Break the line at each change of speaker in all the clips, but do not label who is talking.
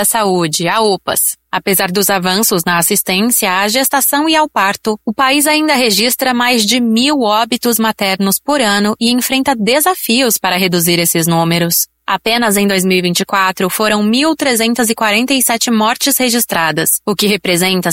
da Saúde, a OPAS. Apesar dos avanços na assistência à gestação e ao parto, o país ainda registra mais de 1.000 óbitos maternos por ano e enfrenta desafios para reduzir esses números. Apenas em 2024 foram 1.347 mortes registradas, o que representa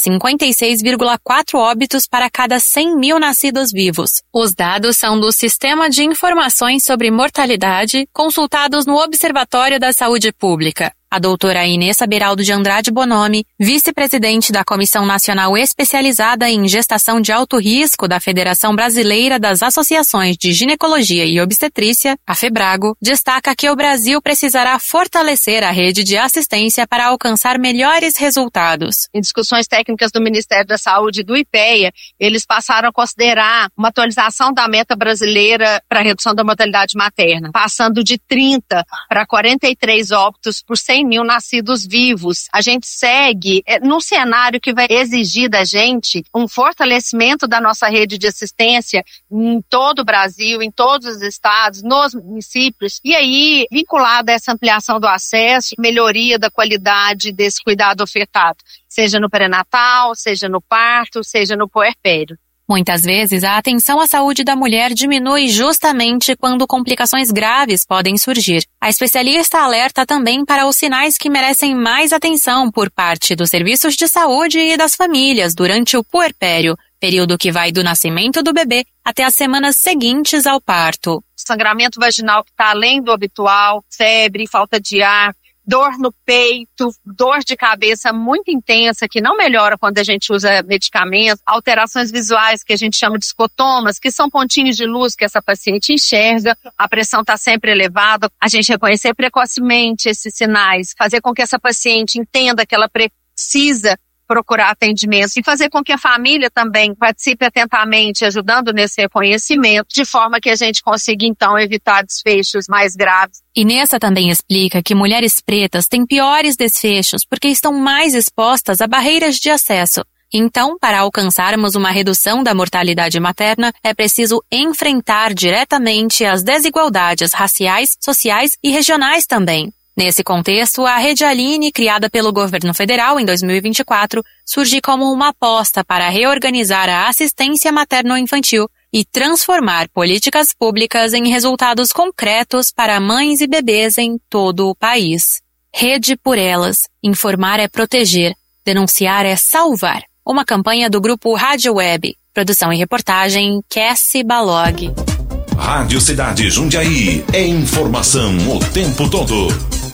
56,4 óbitos para cada 100 mil nascidos vivos. Os dados são do Sistema de Informações sobre Mortalidade, consultados no Observatório da Saúde Pública. A doutora Inessa Beraldo de Andrade Bonomi, vice-presidente da Comissão Nacional Especializada em Gestação de Alto Risco da Federação Brasileira das Associações de Ginecologia e Obstetrícia, a FEBRAGO, destaca que o Brasil precisará fortalecer a rede de assistência para alcançar melhores resultados.
Em discussões técnicas do Ministério da Saúde e do IPEA, eles passaram a considerar uma atualização da meta brasileira para a redução da mortalidade materna, passando de 30 para 43 óbitos por 100 mil nascidos vivos. A gente segue num cenário que vai exigir da gente um fortalecimento da nossa rede de assistência em todo o Brasil, em todos os estados, nos municípios, e aí vinculado a essa ampliação do acesso, melhoria da qualidade desse cuidado ofertado, seja no pré-natal, seja no parto, seja no puerpério.
Muitas vezes, a atenção à saúde da mulher diminui justamente quando complicações graves podem surgir. A especialista alerta também para os sinais que merecem mais atenção por parte dos serviços de saúde e das famílias durante o puerpério, período que vai do nascimento do bebê até as semanas seguintes ao parto.
Sangramento vaginal que está além do habitual, febre, falta de ar, dor no peito, dor de cabeça muito intensa, que não melhora quando a gente usa medicamentos, alterações visuais que a gente chama de escotomas, que são pontinhos de luz que essa paciente enxerga, a pressão está sempre elevada, a gente reconhecer precocemente esses sinais, fazer com que essa paciente entenda que ela precisa procurar atendimento e fazer com que a família também participe atentamente, ajudando nesse reconhecimento, de forma que a gente consiga, então, evitar desfechos mais graves.
Inessa também explica que mulheres pretas têm piores desfechos porque estão mais expostas a barreiras de acesso. Então, para alcançarmos uma redução da mortalidade materna, é preciso enfrentar diretamente as desigualdades raciais, sociais e regionais também. Nesse contexto, a Rede Aline, criada pelo governo federal em 2024, surge como uma aposta para reorganizar a assistência materno-infantil e transformar políticas públicas em resultados concretos para mães e bebês em todo o país. Rede por Elas. Informar é proteger. Denunciar é salvar. Uma campanha do grupo Rádio Web. Produção e reportagem, Cassie Balog.
Rádio Cidade Jundiaí. É informação o tempo todo.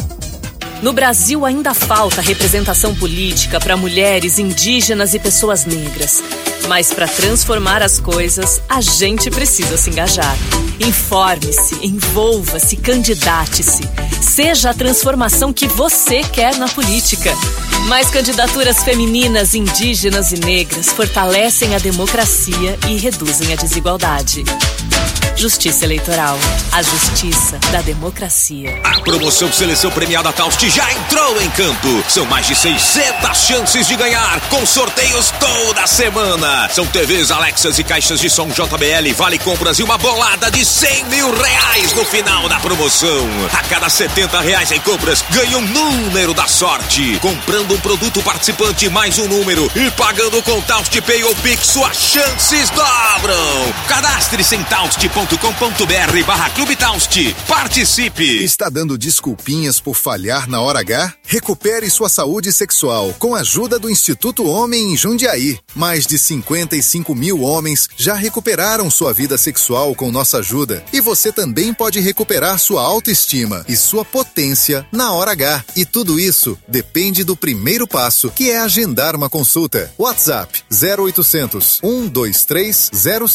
No Brasil ainda falta representação política para mulheres, indígenas e pessoas negras. Mas para transformar as coisas, a gente precisa se engajar. Informe-se, envolva-se, candidate-se. Seja a transformação que você quer na política. Mais candidaturas femininas, indígenas e negras fortalecem a democracia e reduzem a desigualdade. Justiça Eleitoral. A justiça da democracia.
A promoção Seleção Premiada Taust já entrou em campo. São mais de 600 chances de ganhar, com sorteios toda semana. São TVs, Alexas e caixas de som JBL, vale compras e uma bolada de R$100 mil no final da promoção. A cada R$70 em compras, ganha um número da sorte. Comprando um produto participante mais um número e pagando com Taust Pay ou Pix, suas chances dobram. Cadastre-se em taust.com.br/Clube Taust. Participe!
Está dando desculpinhas por falhar na hora H? Recupere sua saúde sexual com a ajuda do Instituto Homem em Jundiaí. Mais de 55 mil homens já recuperaram sua vida sexual com nossa ajuda. E você também pode recuperar sua autoestima e sua potência na hora H. E tudo isso depende do primeiro passo, que é agendar uma consulta. WhatsApp 0800 123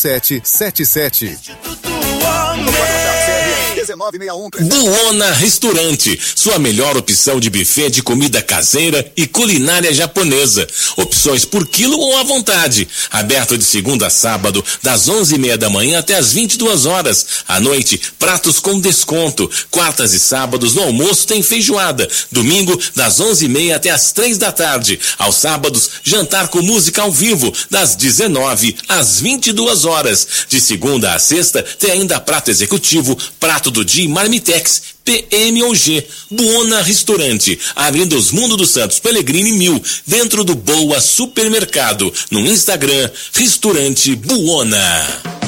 0777.
Buona Restaurante, sua melhor opção de buffet de comida caseira e culinária japonesa. Opções por quilo ou à vontade. Aberto de segunda a sábado, das 11h30 da manhã até as 22 horas. À noite, pratos com desconto. Quartas e sábados no almoço tem feijoada. Domingo, das 11h30 até as 3 da tarde. Aos sábados, jantar com música ao vivo, das 19 às 22 horas. De segunda a sexta, tem ainda prato executivo, prato do de Marmitex, PM ou G. Buona Restaurante, abrindo os Mundo dos Santos Pellegrini 1000, dentro do Boa Supermercado. No Instagram, Restaurante Buona.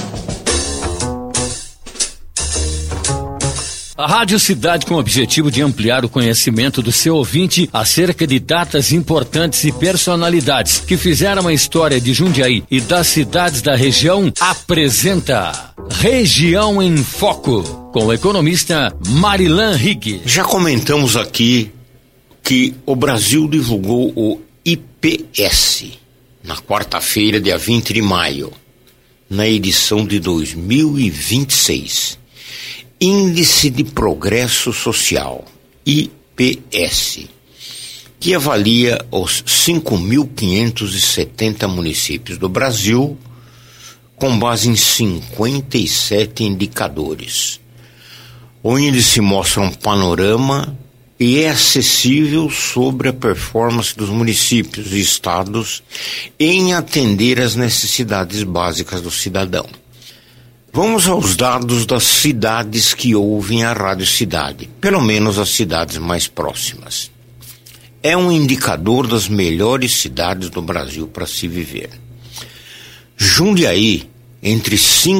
A Rádio Cidade, com o objetivo de ampliar o conhecimento do seu ouvinte acerca de datas importantes e personalidades que fizeram a história de Jundiaí e das cidades da região, apresenta Região em Foco, com o economista Marilan Rigg.
Já comentamos aqui que o Brasil divulgou o IPS na quarta-feira, dia 20 de maio, na edição de 2026. Índice de Progresso Social, IPS, que avalia os 5.570 municípios do Brasil com base em 57 indicadores. O índice mostra um panorama e é acessível sobre a performance dos municípios e estados em atender às necessidades básicas do cidadão. Vamos aos dados das cidades que ouvem a Rádio Cidade, pelo menos as cidades mais próximas. É um indicador das melhores cidades do Brasil para se viver. Jundiaí, entre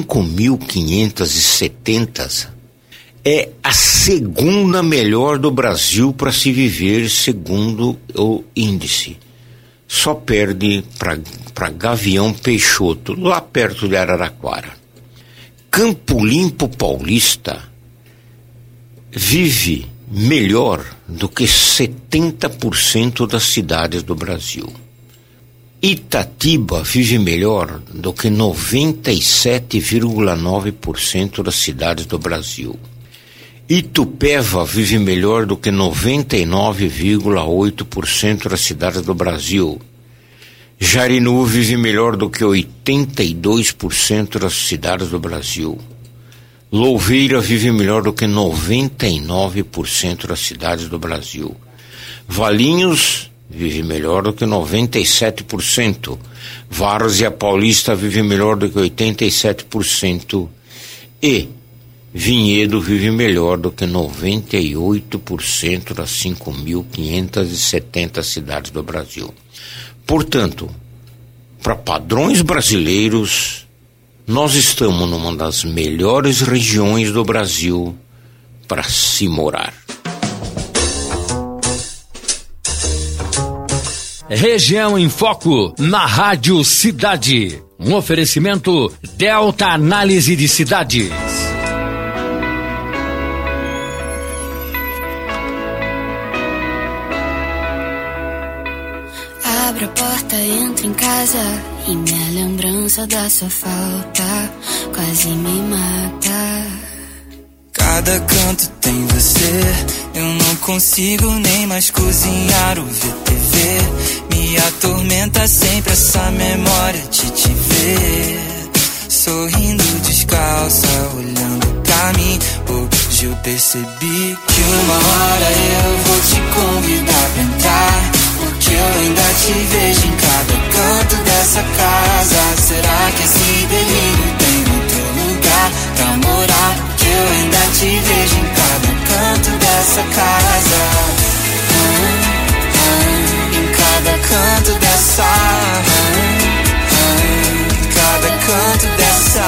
5.570, é a segunda melhor do Brasil para se viver, segundo o índice. Só perde para Gavião Peixoto, lá perto de Araraquara. Campo Limpo Paulista vive melhor do que 70% das cidades do Brasil. Itatiba vive melhor do que 97,9% das cidades do Brasil. Itupeva vive melhor do que 99,8% das cidades do Brasil. Jarinu vive melhor do que 82% das cidades do Brasil. Louveira vive melhor do que 99% das cidades do Brasil. Valinhos vive melhor do que 97%. Várzea Paulista vive melhor do que 87%. E Vinhedo vive melhor do que 98% das 5.570 cidades do Brasil. Portanto, para padrões brasileiros, nós estamos numa das melhores regiões do Brasil para se morar.
Região em Foco, na Rádio Cidade. Um oferecimento Delta Análise de Cidades.
Abre a porta, entra em casa e minha lembrança da sua falta quase me mata.
Cada canto tem você, eu não consigo nem mais cozinhar ou ver TV. Me atormenta sempre essa memória de te ver sorrindo descalça, olhando pra mim. Hoje eu percebi que uma hora eu vou te convidar pra entrar, porque eu ainda te vejo em cada canto dessa casa. Será que esse delírio tem outro lugar pra morar? Porque eu ainda te vejo em cada canto dessa casa. Em cada canto dessa, em cada canto dessa,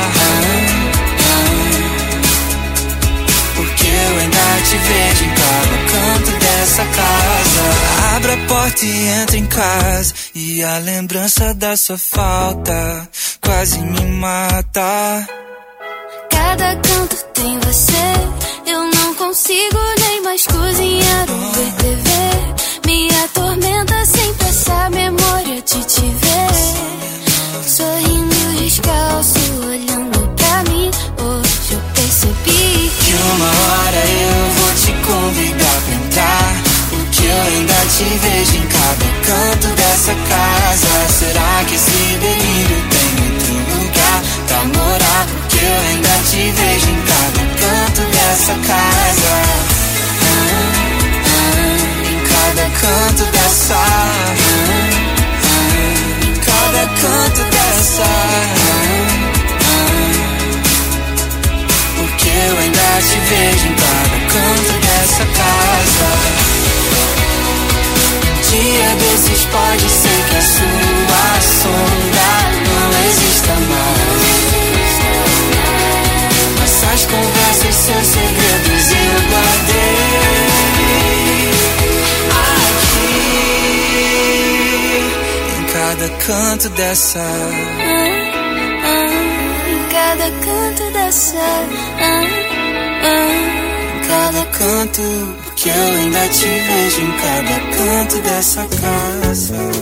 porque eu ainda te vejo em cada canto dessa casa. Abra a porta e entra em casa, e a lembrança da sua falta quase me mata.
Cada canto tem você, eu não consigo nem mais cozinhar ou ver TV. Me atormenta sempre essa memória de te ver sorrindo descalço, olhando pra mim. Hoje eu percebi
que uma hora eu vou te convidar pra entrar, porque eu ainda te vejo em cada canto dessa casa. Será que esse delírio tem outro lugar pra morar? Porque eu ainda te vejo em cada canto dessa casa. Em cada canto dessa, em cada canto dessa, porque eu ainda te dia desses pode ser que a sua sombra não exista mais. Nossas conversas, seus segredos eu guardei aqui, em cada canto dessa,
em cada canto dessa,
em cada canto, porque eu ainda te vejo em cada canto dessa casa.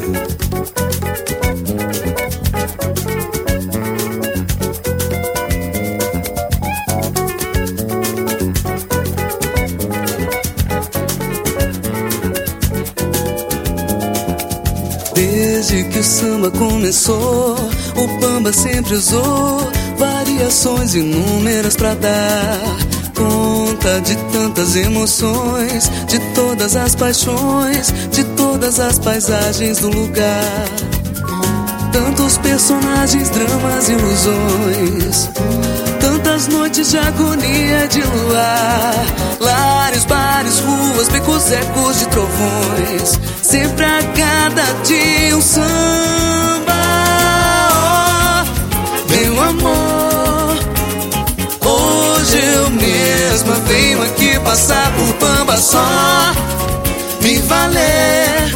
Desde que o samba começou, o Bamba sempre usou variações inúmeras pra dar conta de tantas emoções, de todas as paixões, de todas as paisagens do lugar. Tantos personagens, dramas, ilusões, tantas noites de agonia de luar, lares, bares, ruas, becos, ecos de trovões, sempre a cada dia um samba. Oh, meu amor, hoje eu mesma venho aqui passar por Bamba só me valer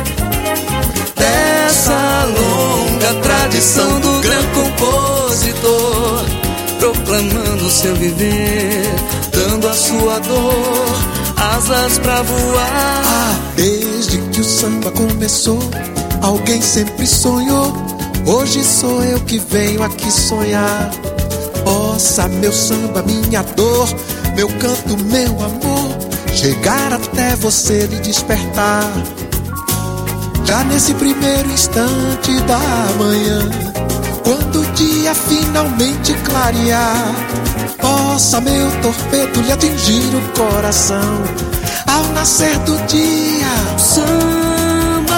dessa longa tradição do grande compositor, proclamando seu viver, dando a sua dor asas pra voar.
Ah, desde que o samba começou, alguém sempre sonhou. Hoje sou eu que venho aqui sonhar. Possa meu samba, minha dor, meu canto, meu amor, chegar até você e despertar. Já nesse primeiro instante da manhã, quando o dia finalmente clarear, possa meu torpedo lhe atingir o coração. Ao nascer do dia,
samba,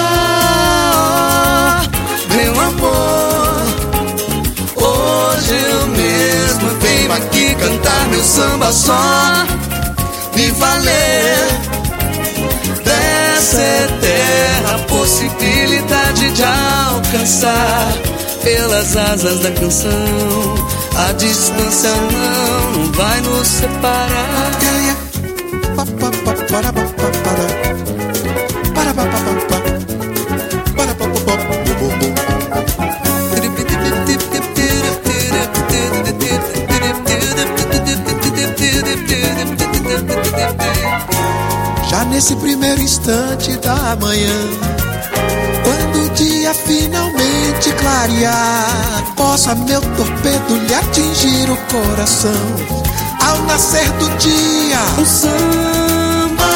meu amor, hoje eu mesmo venho aqui cantar meu samba só me valer dessa eterna possibilidade de alcançar pelas asas da canção. A distância não vai nos separar.
Já nesse primeiro instante da manhã, quando o dia finalmente clarear, possa meu torpedo lhe atingir o coração. Ao nascer do dia,
um samba,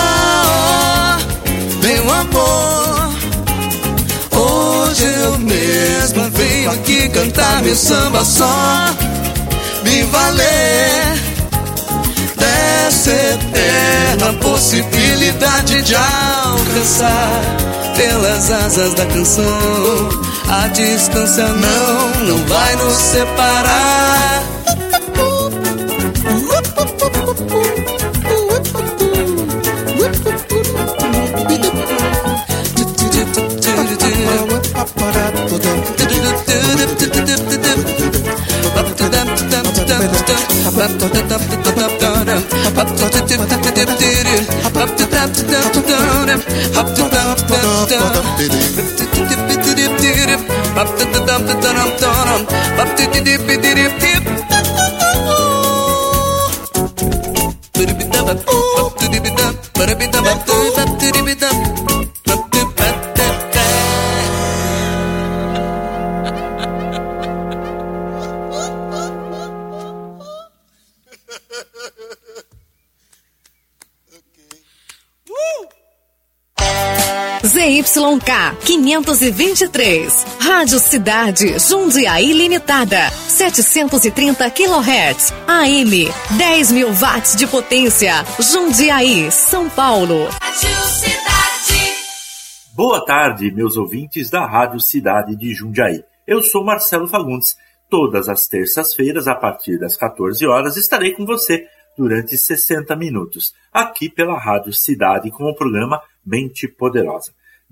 meu amor, hoje eu mesma venho aqui cantar meu samba só me valer dessa eterna possibilidade de alcançar pelas asas da canção. A distância não vai nos separar.
ZYK 523, Rádio Cidade, Jundiaí Limitada, 730 kHz, AM, 10.000 watts de potência, Jundiaí, São Paulo.
Rádio Cidade.
Boa tarde, meus ouvintes da Rádio Cidade de Jundiaí. Eu sou Marcelo Fagundes. Todas as terças-feiras, a partir das 14 horas, estarei com você durante 60 minutos, aqui pela Rádio Cidade, com o programa Mente Poderosa.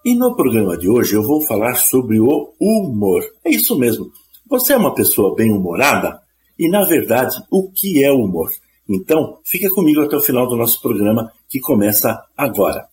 E no programa de hoje eu vou falar sobre o humor. É isso mesmo. Você é uma pessoa bem-humorada? E, na verdade, o que é humor? Então, fica comigo até o final do nosso programa, que começa agora.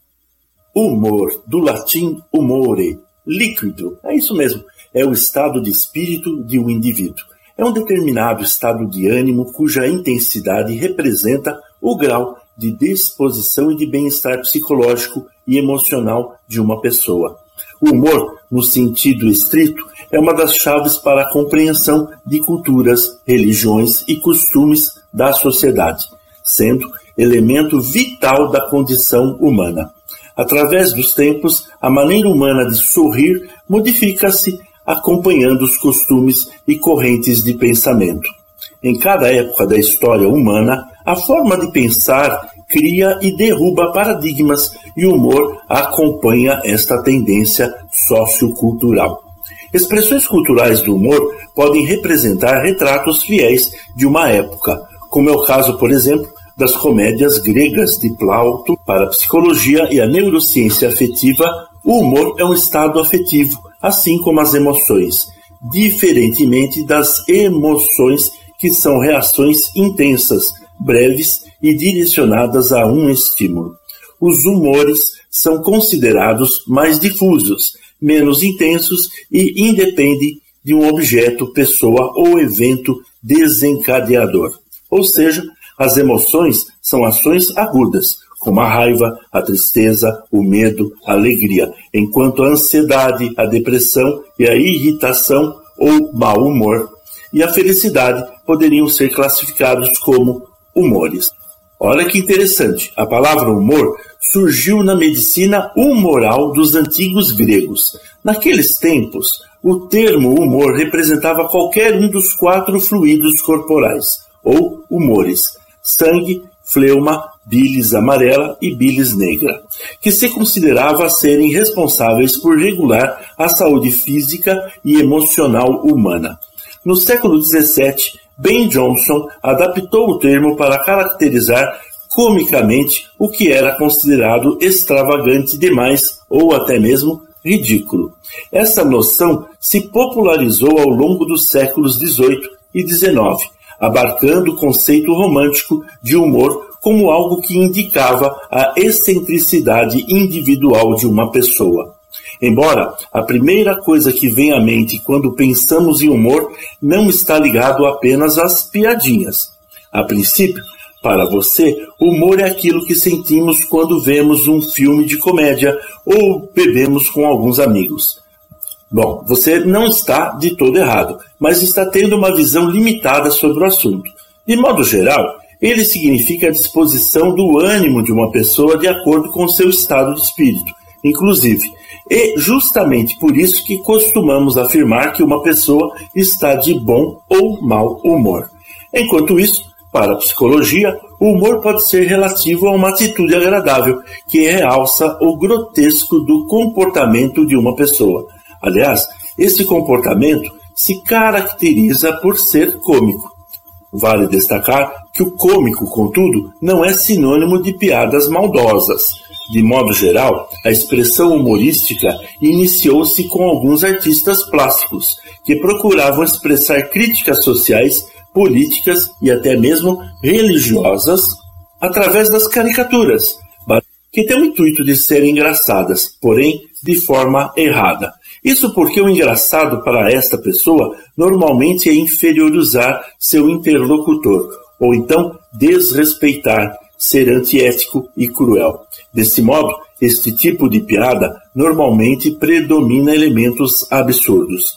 Humor, do latim humore, líquido. É isso mesmo. É o estado de espírito de um indivíduo. É um determinado estado de ânimo cuja intensidade representa o grau de disposição e de bem-estar psicológico e emocional de uma pessoa. O humor, no sentido estrito, é uma das chaves para a compreensão de culturas, religiões e costumes da sociedade, sendo elemento vital da condição humana. Através dos tempos, a maneira humana de sorrir modifica-se acompanhando os costumes e correntes de pensamento. Em cada época da história humana, a forma de pensar cria e derruba paradigmas e o humor acompanha esta tendência sociocultural. Expressões culturais do humor podem representar retratos fiéis de uma época, como é o caso, por exemplo, das comédias gregas de Plauto. Para a psicologia e a neurociência afetiva, o humor é um estado afetivo, assim como as emoções, diferentemente das emoções que são reações intensas, breves e direcionadas a um estímulo. Os humores são considerados mais difusos, menos intensos e independem de um objeto, pessoa ou evento desencadeador. Ou seja, as emoções são ações agudas, como a raiva, a tristeza, o medo, a alegria, enquanto a ansiedade, a depressão e a irritação ou mau humor e a felicidade poderiam ser classificados como humores. Olha que interessante, a palavra humor surgiu na medicina humoral dos antigos gregos. Naqueles tempos, o termo humor representava qualquer um dos 4 fluidos corporais, ou humores: sangue, fleuma, bilis amarela e bilis negra, que se considerava serem responsáveis por regular a saúde física e emocional humana. No século XVII, Ben Jonson adaptou o termo para caracterizar comicamente o que era considerado extravagante demais ou até mesmo ridículo. Essa noção se popularizou ao longo dos séculos XVIII e XIX, abarcando o conceito romântico de humor como algo que indicava a excentricidade individual de uma pessoa. Embora a primeira coisa que vem à mente quando pensamos em humor não está ligado apenas às piadinhas. A princípio, para você, humor é aquilo que sentimos quando vemos um filme de comédia ou bebemos com alguns amigos. Bom, você não está de todo errado, mas está tendo uma visão limitada sobre o assunto. De modo geral, ele significa a disposição do ânimo de uma pessoa de acordo com o seu estado de espírito, inclusive. E justamente por isso que costumamos afirmar que uma pessoa está de bom ou mau humor. Enquanto isso, para a psicologia, o humor pode ser relativo a uma atitude agradável, que realça o grotesco do comportamento de uma pessoa. Aliás, esse comportamento se caracteriza por ser cômico. Vale destacar que o cômico, contudo, não é sinônimo de piadas maldosas. De modo geral, a expressão humorística iniciou-se com alguns artistas plásticos, que procuravam expressar críticas sociais, políticas e até mesmo religiosas através das caricaturas, que têm o intuito de serem engraçadas, porém de forma errada. Isso porque o engraçado para esta pessoa normalmente é inferiorizar seu interlocutor, ou então desrespeitar, ser antiético e cruel. Desse modo, este tipo de piada normalmente predomina elementos absurdos.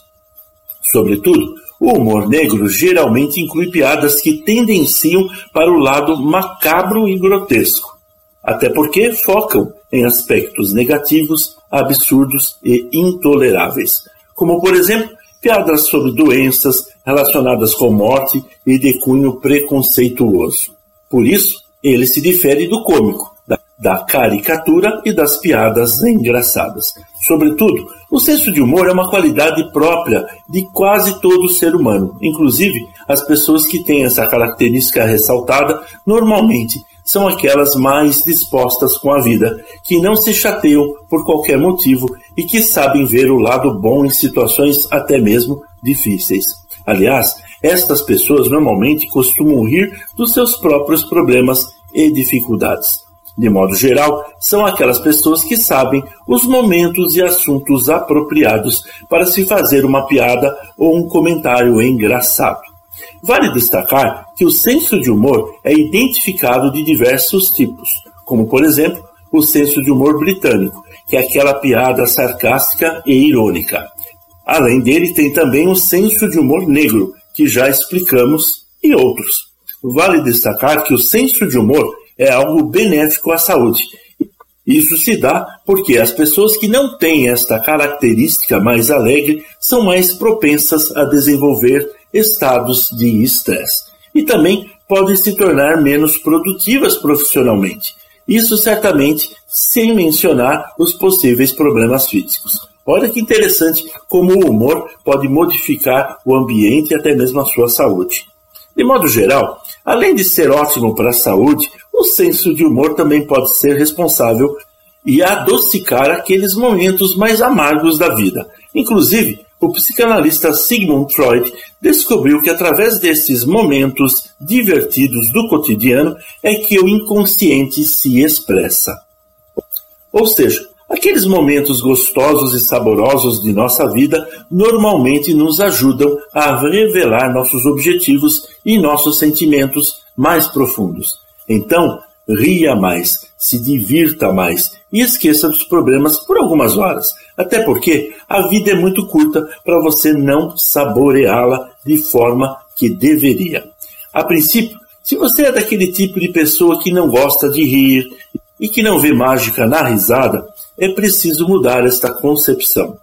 Sobretudo, o humor negro geralmente inclui piadas que tendenciam para o lado macabro e grotesco, até porque focam em aspectos negativos, absurdos e intoleráveis, como, por exemplo, piadas sobre doenças relacionadas com morte e de cunho preconceituoso. Por isso, ele se difere do cômico, da caricatura e das piadas engraçadas. Sobretudo, o senso de humor é uma qualidade própria de quase todo ser humano. Inclusive, as pessoas que têm essa característica ressaltada normalmente são aquelas mais dispostas com a vida, que não se chateiam por qualquer motivo e que sabem ver o lado bom em situações até mesmo difíceis. Aliás, estas pessoas normalmente costumam rir dos seus próprios problemas e dificuldades. De modo geral, são aquelas pessoas que sabem os momentos e assuntos apropriados para se fazer uma piada ou um comentário engraçado. Vale destacar que o senso de humor é identificado de diversos tipos, como, por exemplo, o senso de humor britânico, que é aquela piada sarcástica e irônica. Além dele, tem também o senso de humor negro, que já explicamos, e outros. Vale destacar que o senso de humor é algo benéfico à saúde. Isso se dá porque as pessoas que não têm esta característica mais alegre são mais propensas a desenvolver estados de estresse. E também podem se tornar menos produtivas profissionalmente. Isso certamente sem mencionar os possíveis problemas físicos. Olha que interessante como o humor pode modificar o ambiente e até mesmo a sua saúde. De modo geral, além de ser ótimo para a saúde, o senso de humor também pode ser responsável e adocicar aqueles momentos mais amargos da vida. Inclusive, o psicanalista Sigmund Freud descobriu que através desses momentos divertidos do cotidiano é que o inconsciente se expressa. Ou seja, aqueles momentos gostosos e saborosos de nossa vida normalmente nos ajudam a revelar nossos objetivos e nossos sentimentos mais profundos. Então, ria mais, se divirta mais e esqueça dos problemas por algumas horas. Até porque a vida é muito curta para você não saboreá-la de forma que deveria. A princípio, se você é daquele tipo de pessoa que não gosta de rir e que não vê mágica na risada, é preciso mudar esta concepção.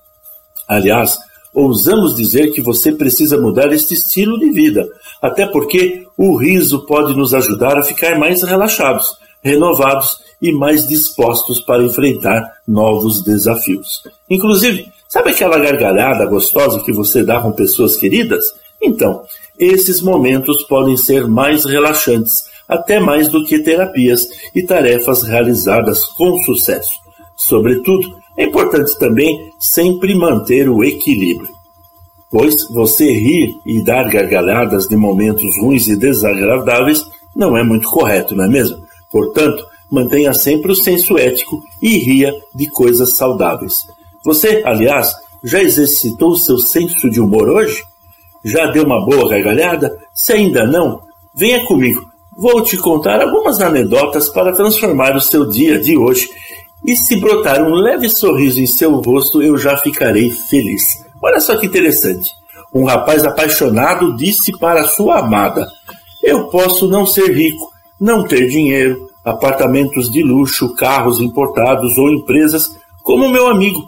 Aliás, ousamos dizer que você precisa mudar este estilo de vida, até porque o riso pode nos ajudar a ficar mais relaxados, renovados e mais dispostos para enfrentar novos desafios. Inclusive, sabe aquela gargalhada gostosa que você dá com pessoas queridas? Então, esses momentos podem ser mais relaxantes, até mais do que terapias e tarefas realizadas com sucesso. Sobretudo, é importante também sempre manter o equilíbrio, pois você rir e dar gargalhadas de momentos ruins e desagradáveis não é muito correto, não é mesmo? Portanto, mantenha sempre o senso ético e ria de coisas saudáveis. Você, aliás, já exercitou o seu senso de humor hoje? Já deu uma boa gargalhada? Se ainda não, venha comigo. Vou te contar algumas anedotas para transformar o seu dia de hoje. E se brotar um leve sorriso em seu rosto, eu já ficarei feliz. Olha só que interessante. Um rapaz apaixonado disse para sua amada: eu posso não ser rico, não ter dinheiro, apartamentos de luxo, carros importados ou empresas como meu amigo,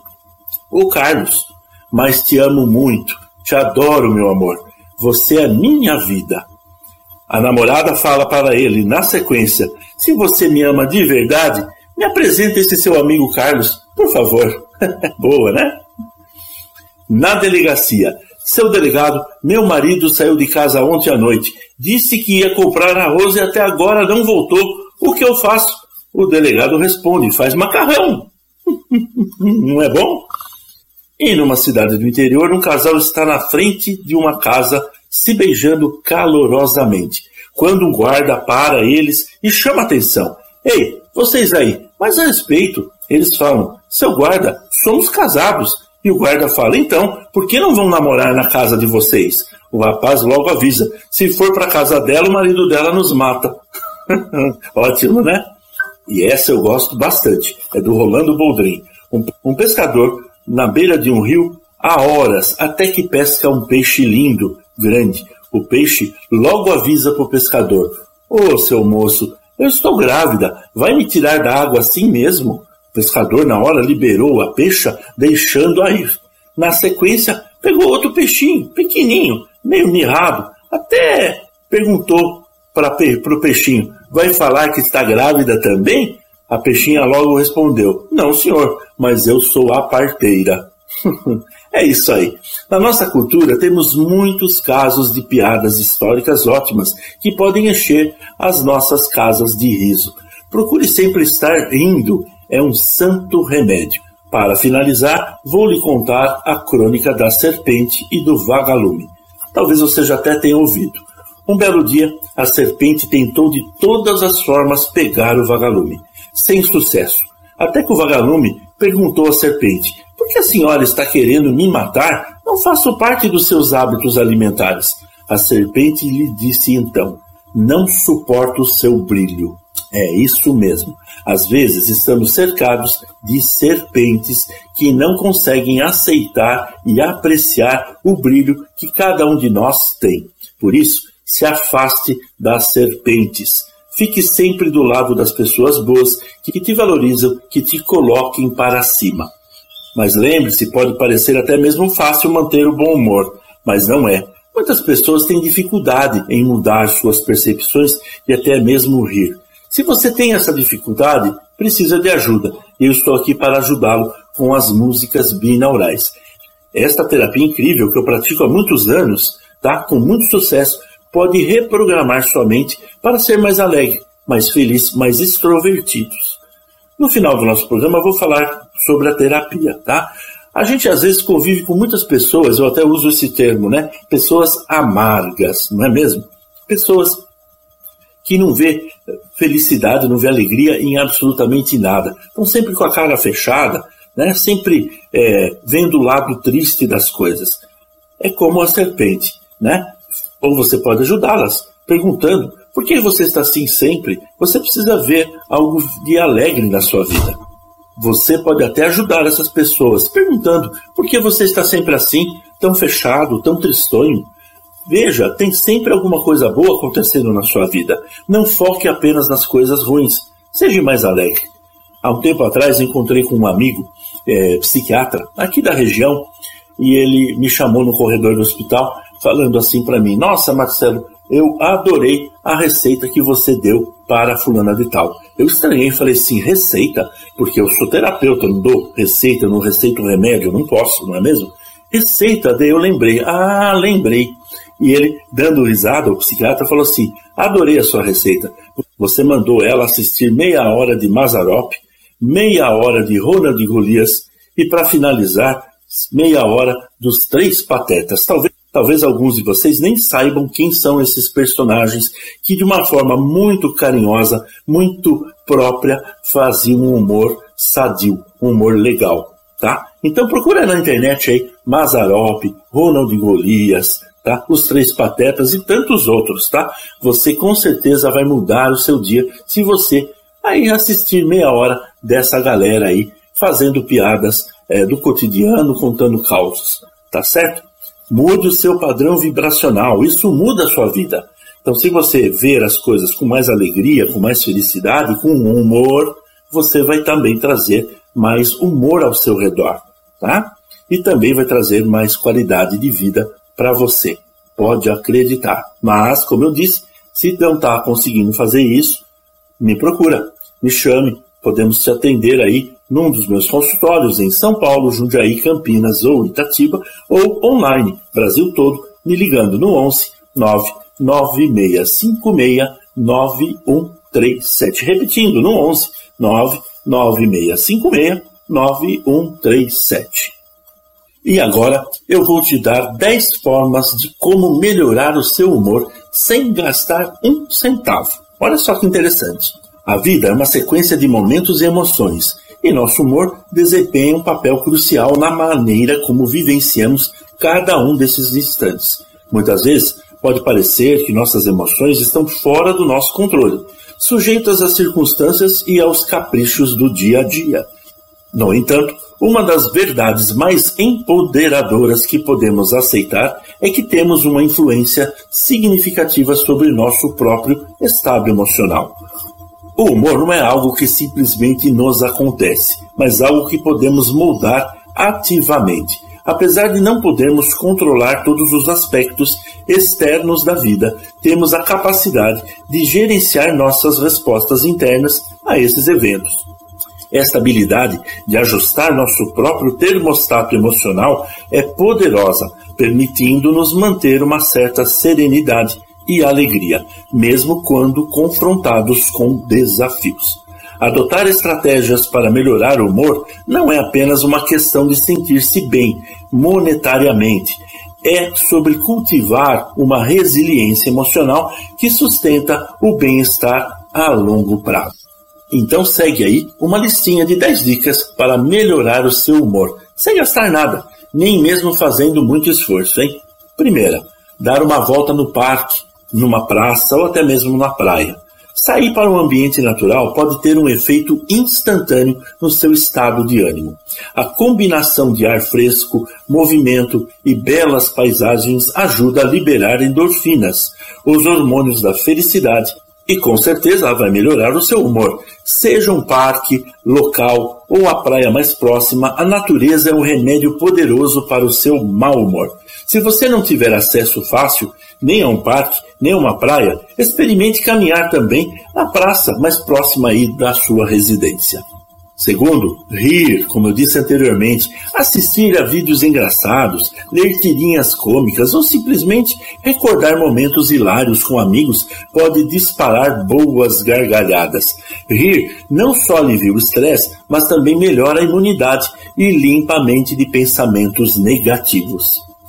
o Carlos. Mas te amo muito, te adoro, meu amor. Você é minha vida. A namorada fala para ele, na sequência: se você me ama de verdade, me apresenta esse seu amigo Carlos, por favor. Boa, né? Na delegacia. Seu delegado, meu marido saiu de casa ontem à noite. Disse que ia comprar arroz e até agora não voltou. O que eu faço? O delegado responde: faz macarrão. Não é bom? E numa cidade do interior, um casal está na frente de uma casa se beijando calorosamente, quando um guarda para eles e chama atenção. Ei, vocês aí, mas a respeito. Eles falam: seu guarda, somos casados. E o guarda fala: então, por que não vão namorar na casa de vocês? O rapaz logo avisa: se for para a casa dela, o marido dela nos mata. Ótimo, né? E essa eu gosto bastante. É do Rolando Boldrin. Um pescador na beira de um rio há horas, até que pesca um peixe lindo, grande. O peixe logo avisa para o pescador: ô, seu moço, eu estou grávida, vai me tirar da água assim mesmo? O pescador na hora liberou a peixa, deixando-a ir. Na sequência, pegou outro peixinho, pequenininho, meio mirrado. Até perguntou para o peixinho: vai falar que está grávida também? A peixinha logo respondeu: não, senhor, mas eu sou a parteira. É isso aí. Na nossa cultura temos muitos casos de piadas históricas ótimas que podem encher as nossas casas de riso. Procure sempre estar rindo, é um santo remédio. Para finalizar, vou lhe contar a crônica da serpente e do vagalume. Talvez você já até tenha ouvido. Um belo dia, a serpente tentou de todas as formas pegar o vagalume, sem sucesso. Até que o vagalume perguntou à serpente: por que a senhora está querendo me matar? Não faço parte dos seus hábitos alimentares. A serpente lhe disse então: não suporto o seu brilho. É isso mesmo. Às vezes estamos cercados de serpentes que não conseguem aceitar e apreciar o brilho que cada um de nós tem. Por isso, se afaste das serpentes. Fique sempre do lado das pessoas boas que te valorizam, que te coloquem para cima. Mas lembre-se, pode parecer até mesmo fácil manter o bom humor, mas não é. Muitas pessoas têm dificuldade em mudar suas percepções e até mesmo rir. Se você tem essa dificuldade, precisa de ajuda. Eu estou aqui para ajudá-lo com as músicas binaurais. Esta terapia incrível que eu pratico há muitos anos, tá? Com muito sucesso, pode reprogramar sua mente para ser mais alegre, mais feliz, mais extrovertidos. No final do nosso programa eu vou falar sobre a terapia, tá? A gente às vezes convive com muitas pessoas, eu até uso esse termo, né? Pessoas amargas, não é mesmo? Pessoas que não vê felicidade, não vê alegria em absolutamente nada. Estão sempre com a cara fechada, né? Sempre vendo o lado triste das coisas. É como a serpente, né? Ou você pode ajudá-las perguntando: por que você está assim sempre? Você precisa ver algo de alegre na sua vida. Você pode até ajudar essas pessoas perguntando: por que você está sempre assim, tão fechado, tão tristonho? Veja, tem sempre alguma coisa boa acontecendo na sua vida. Não foque apenas nas coisas ruins. Seja mais alegre. Há um tempo atrás encontrei com um amigo psiquiatra aqui da região e ele me chamou no corredor do hospital falando assim para mim: nossa, Marcelo, eu adorei a receita que você deu para fulana de tal. Eu estranhei e falei assim: receita? Porque eu sou terapeuta, eu não dou receita, eu não receito remédio, eu não posso, não é mesmo? Receita, daí eu lembrei. Lembrei. E ele, dando risada, o psiquiatra falou assim: adorei a sua receita. Você mandou ela assistir meia hora de Mazzaropi, meia hora de Ronald e Golias e, para finalizar, meia hora dos Três Patetas. Talvez alguns de vocês nem saibam quem são esses personagens que, de uma forma muito carinhosa, muito própria, faziam um humor sadio, um humor legal, tá? Então procura na internet aí Mazzaropi, Ronald e Golias, tá? Os Três Patetas e tantos outros, tá? Você com certeza vai mudar o seu dia se você aí assistir meia hora dessa galera aí fazendo piadas do cotidiano, contando causos, tá certo? Mude o seu padrão vibracional, isso muda a sua vida. Então, se você ver as coisas com mais alegria, com mais felicidade, com humor, você vai também trazer mais humor ao seu redor, tá? E também vai trazer mais qualidade de vida para você. Pode acreditar. Mas, como eu disse, se não está conseguindo fazer isso, me procura, me chame. Podemos te atender aí num dos meus consultórios em São Paulo, Jundiaí, Campinas ou Itatiba, ou online, Brasil todo, me ligando no 11 99656 9137. Repetindo, no 11 99656 9137. E agora eu vou te dar 10 formas de como melhorar o seu humor sem gastar um centavo. Olha só que interessante. A vida é uma sequência de momentos e emoções, e nosso humor desempenha um papel crucial na maneira como vivenciamos cada um desses instantes. Muitas vezes pode parecer que nossas emoções estão fora do nosso controle, sujeitas às circunstâncias e aos caprichos do dia a dia. No entanto, uma das verdades mais empoderadoras que podemos aceitar é que temos uma influência significativa sobre nosso próprio estado emocional. O humor não é algo que simplesmente nos acontece, mas algo que podemos moldar ativamente. Apesar de não podermos controlar todos os aspectos externos da vida, temos a capacidade de gerenciar nossas respostas internas a esses eventos. Esta habilidade de ajustar nosso próprio termostato emocional é poderosa, permitindo-nos manter uma certa serenidade e alegria, mesmo quando confrontados com desafios. Adotar estratégias para melhorar o humor não é apenas uma questão de sentir-se bem monetariamente. É sobre cultivar uma resiliência emocional que sustenta o bem-estar a longo prazo. Então segue aí uma listinha de 10 dicas para melhorar o seu humor, sem gastar nada, nem mesmo fazendo muito esforço, hein? Primeira, dar uma volta no parque, numa praça ou até mesmo na praia. Sair para um ambiente natural pode ter um efeito instantâneo no seu estado de ânimo. A combinação de ar fresco, movimento e belas paisagens ajuda a liberar endorfinas, os hormônios da felicidade, e com certeza vai melhorar o seu humor. Seja um parque, local ou a praia mais próxima, a natureza é um remédio poderoso para o seu mau humor. Se você não tiver acesso fácil, nem a um parque, nem a uma praia, experimente caminhar também na praça mais próxima aí da sua residência. Segundo, rir, como eu disse anteriormente, assistir a vídeos engraçados, ler tirinhas cômicas ou simplesmente recordar momentos hilários com amigos pode disparar boas gargalhadas. Rir não só alivia o estresse, mas também melhora a imunidade e limpa a mente de pensamentos negativos.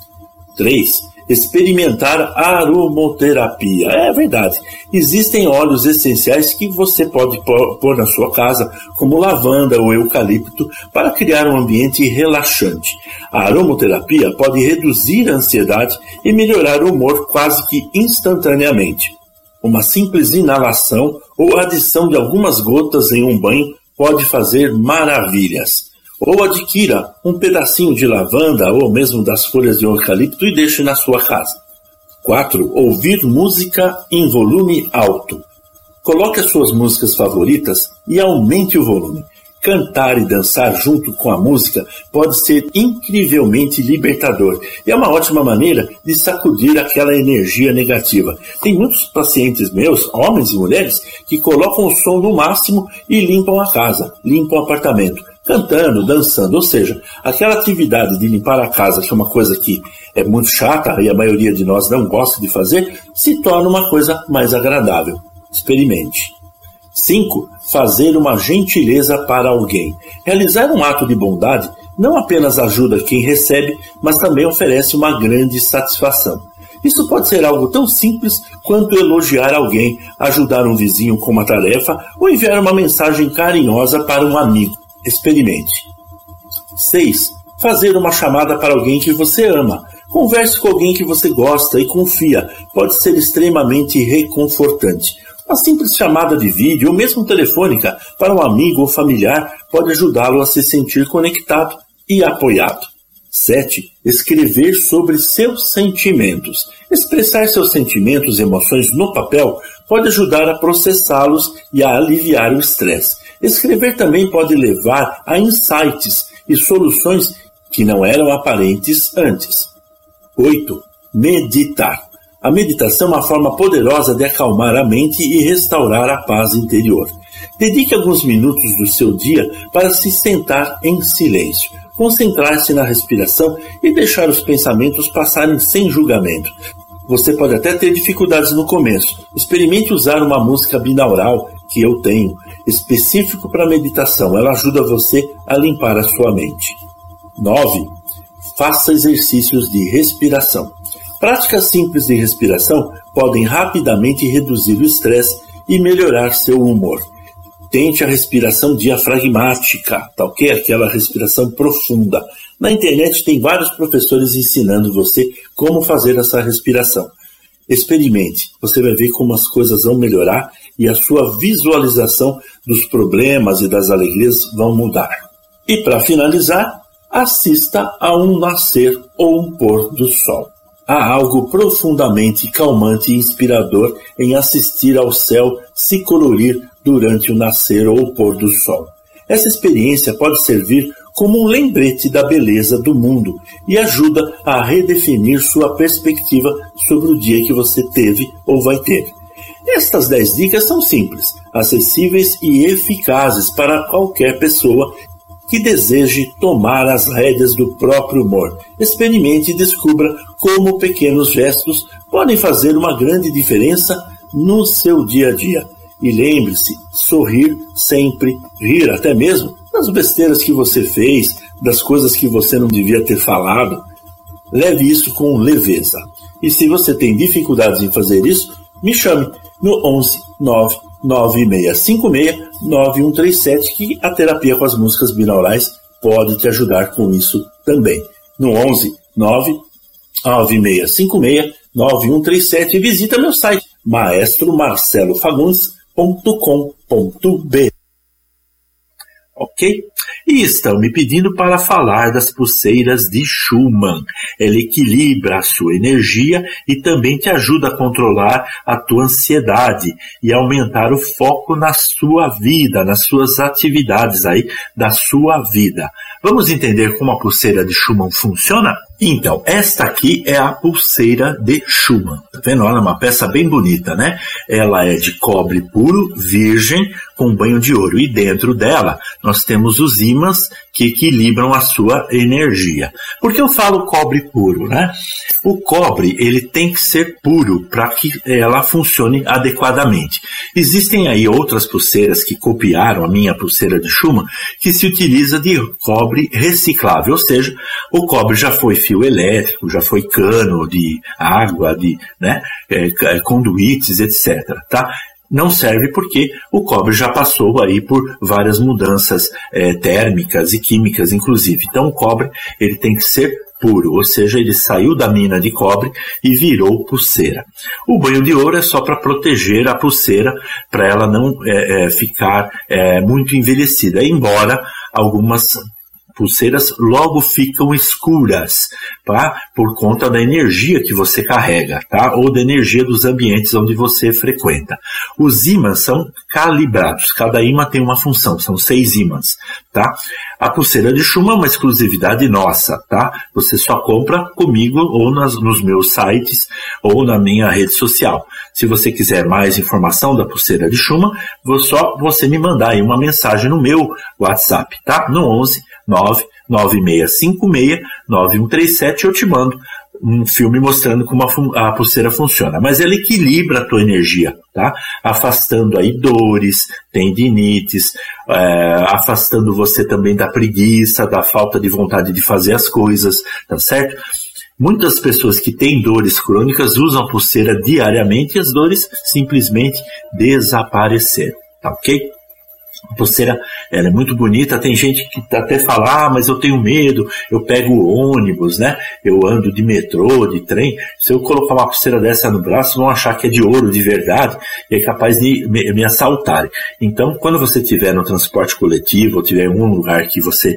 3. Experimentar aromoterapia. É verdade, existem óleos essenciais que você pode pôr na sua casa, como lavanda ou eucalipto, para criar um ambiente relaxante. A aromoterapia pode reduzir a ansiedade e melhorar o humor quase que instantaneamente. Uma simples inalação ou adição de algumas gotas em um banho pode fazer maravilhas. Ou adquira um pedacinho de lavanda ou mesmo das folhas de eucalipto e deixe na sua casa. 4. Ouvir música em volume alto. Coloque as suas músicas favoritas e aumente o volume. Cantar e dançar junto com a música pode ser incrivelmente libertador e é uma ótima maneira de sacudir aquela energia negativa. Tem muitos pacientes meus, homens e mulheres, que colocam o som no máximo e limpam a casa, limpam o apartamento, cantando, dançando, ou seja, aquela atividade de limpar a casa, que é uma coisa que é muito chata e a maioria de nós não gosta de fazer, se torna uma coisa mais agradável. Experimente. 5. Fazer uma gentileza para alguém. Realizar um ato de bondade não apenas ajuda quem recebe, mas também oferece uma grande satisfação. Isso pode ser algo tão simples quanto elogiar alguém, ajudar um vizinho com uma tarefa ou enviar uma mensagem carinhosa para um amigo. Experimente. 6. Fazer uma chamada para alguém que você ama. Converse com alguém que você gosta e confia. Pode ser extremamente reconfortante. Uma simples chamada de vídeo ou mesmo telefônica para um amigo ou familiar pode ajudá-lo a se sentir conectado e apoiado. 7. Escrever sobre seus sentimentos. Expressar seus sentimentos e emoções no papel pode ajudar a processá-los e a aliviar o estresse. Escrever também pode levar a insights e soluções que não eram aparentes antes. 8. Meditar. A meditação é uma forma poderosa de acalmar a mente e restaurar a paz interior. Dedique alguns minutos do seu dia para se sentar em silêncio, concentrar-se na respiração e deixar os pensamentos passarem sem julgamento. Você pode até ter dificuldades no começo. Experimente usar uma música binaural que eu tenho, específico para meditação. Ela ajuda você a limpar a sua mente. 9. Faça exercícios de respiração. Práticas simples de respiração podem rapidamente reduzir o estresse e melhorar seu humor. Tente a respiração diafragmática, tá ok? Aquela respiração profunda. Na internet tem vários professores ensinando você como fazer essa respiração. Experimente, você vai ver como as coisas vão melhorar e a sua visualização dos problemas e das alegrias vão mudar. E para finalizar, assista a um nascer ou um pôr do sol. Há algo profundamente calmante e inspirador em assistir ao céu se colorir durante o nascer ou o pôr do sol. Essa experiência pode servir como um lembrete da beleza do mundo e ajuda a redefinir sua perspectiva sobre o dia que você teve ou vai ter. Estas 10 dicas são simples, acessíveis e eficazes para qualquer pessoa que deseje tomar as rédeas do próprio humor. Experimente e descubra como pequenos gestos podem fazer uma grande diferença no seu dia a dia. E lembre-se, sorrir sempre, rir até mesmo das besteiras que você fez, das coisas que você não devia ter falado. Leve isso com leveza. E se você tem dificuldades em fazer isso, me chame no 11 99656 9137, que a terapia com as músicas binaurais pode te ajudar com isso também. No 11 99656 9137 e visita meu site maestromarcelofagundes.com.br. Ok? E estão me pedindo para falar das pulseiras de Schumann. Ela equilibra a sua energia e também te ajuda a controlar a tua ansiedade e aumentar o foco na sua vida, nas suas atividades aí da sua vida. Vamos entender como a pulseira de Schumann funciona? Então, esta aqui é a pulseira de Schumann. Tá vendo? Ela é uma peça bem bonita, né? Ela é de cobre puro, virgem, com banho de ouro. E dentro dela, nós temos os ímãs que equilibram a sua energia. Por que eu falo cobre puro, né? O cobre, ele tem que ser puro para que ela funcione adequadamente. Existem aí outras pulseiras que copiaram a minha pulseira de Schumann, que se utiliza de cobre reciclável, ou seja, o cobre já foi fio elétrico, já foi cano de água, de conduítes, etc. Tá? Não serve porque o cobre já passou aí por várias mudanças térmicas e químicas, inclusive. Então o cobre ele tem que ser puro, ou seja, ele saiu da mina de cobre e virou pulseira. O banho de ouro é só para proteger a pulseira, para ela não ficar muito envelhecida, embora algumas pulseiras logo ficam escuras, tá? Por conta da energia que você carrega, tá? Ou da energia dos ambientes onde você frequenta. Os ímãs são calibrados, cada ímã tem uma função, são 6 ímãs, tá? A pulseira de Schumann é uma exclusividade nossa, tá? Você só compra comigo ou nos meus sites ou na minha rede social. Se você quiser mais informação da pulseira de Schumann, só você me mandar aí uma mensagem no meu WhatsApp, tá? No 11 99656 9137 eu te mando um filme mostrando como a pulseira funciona. Mas ela equilibra a tua energia, tá? Afastando aí dores, tendinites, afastando você também da preguiça, da falta de vontade de fazer as coisas, tá certo? Muitas pessoas que têm dores crônicas usam a pulseira diariamente e as dores simplesmente desapareceram, tá ok? A pulseira ela é muito bonita, tem gente que até fala, mas eu tenho medo, eu pego o ônibus, né? Eu ando de metrô, de trem, se eu colocar uma pulseira dessa no braço, vão achar que é de ouro de verdade e é capaz de me assaltarem. Então, quando você estiver no transporte coletivo ou estiver em algum lugar que você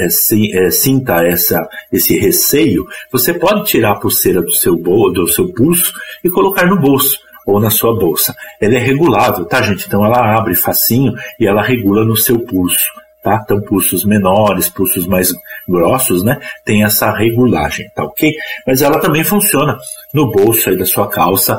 sinta esse receio, você pode tirar a pulseira do seu pulso e colocar no bolso ou na sua bolsa. Ela é regulável, tá, gente? Então ela abre facinho e ela regula no seu pulso, tá? Então pulsos menores, pulsos mais grossos, né? Tem essa regulagem, tá ok? Mas ela também funciona no bolso aí da sua calça,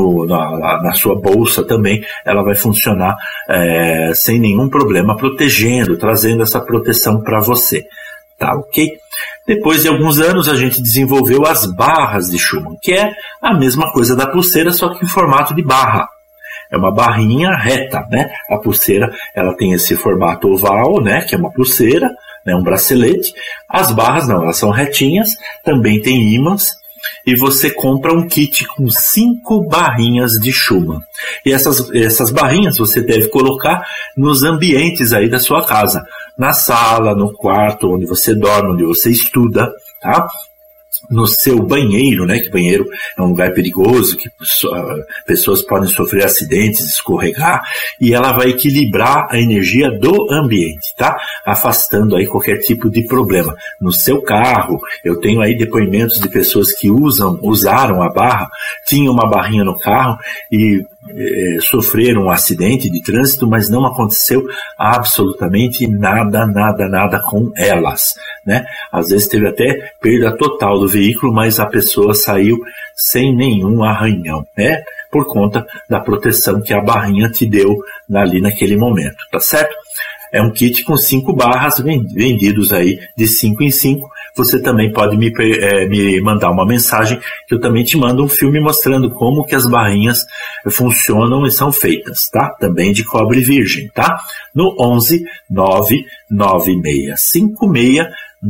na sua bolsa também, ela vai funcionar sem nenhum problema, protegendo, trazendo essa proteção para você. Tá, ok? Depois de alguns anos a gente desenvolveu as barras de Schumann, que é a mesma coisa da pulseira, só que em formato de barra. É uma barrinha reta, né? A pulseira ela tem esse formato oval, né? Que é uma pulseira, né? Um bracelete. As barras não, elas são retinhas, também tem ímãs. E você compra um kit com 5 barrinhas de Schumann. E essas barrinhas você deve colocar nos ambientes aí da sua casa. Na sala, no quarto, onde você dorme, onde você estuda, tá? No seu banheiro, né? Que banheiro é um lugar perigoso, que pessoas podem sofrer acidentes, escorregar, e ela vai equilibrar a energia do ambiente, tá? Afastando aí qualquer tipo de problema. No seu carro, eu tenho aí depoimentos de pessoas que usaram a barra, tinham uma barrinha no carro e sofreram um acidente de trânsito, mas não aconteceu absolutamente nada com elas, né? Às vezes teve até perda total do veículo, mas a pessoa saiu sem nenhum arranhão, né? por conta da proteção que a barrinha te deu ali naquele momento, tá certo? É um kit com 5 barras vendidos aí de 5 em 5. Você também pode me mandar uma mensagem que eu também te mando um filme mostrando como que as barrinhas funcionam e são feitas, tá? Também de cobre virgem, tá? No 11 99656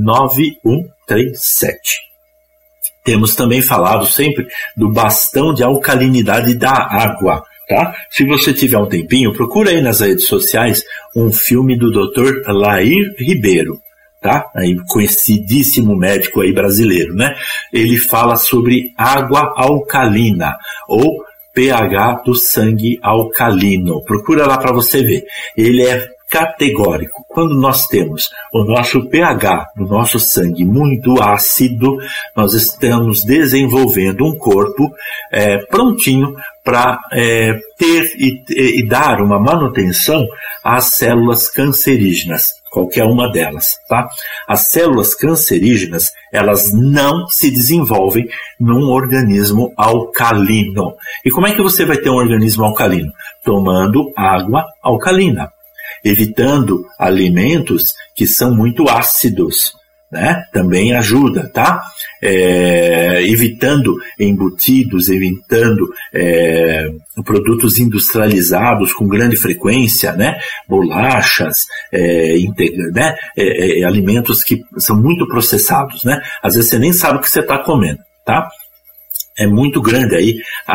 9137. Temos também falado sempre do bastão de alcalinidade da água, tá? Se você tiver um tempinho, procura aí nas redes sociais um filme do Dr. Lair Ribeiro, tá? Aí, conhecidíssimo médico aí brasileiro, né? Ele fala sobre água alcalina, ou pH do sangue alcalino. Procura lá para você ver. Ele é categórico. Quando nós temos o nosso pH do nosso sangue muito ácido, nós estamos desenvolvendo um corpo prontinho para ter e dar uma manutenção às células cancerígenas, qualquer uma delas, tá? As células cancerígenas, elas não se desenvolvem num organismo alcalino. E como é que você vai ter um organismo alcalino? Tomando água alcalina, evitando alimentos que são muito ácidos, né? Também ajuda, tá? Evitando embutidos, evitando produtos industrializados com grande frequência, né? Bolachas, né? Alimentos que são muito processados, né? Às vezes você nem sabe o que você está comendo, tá? É muito grande aí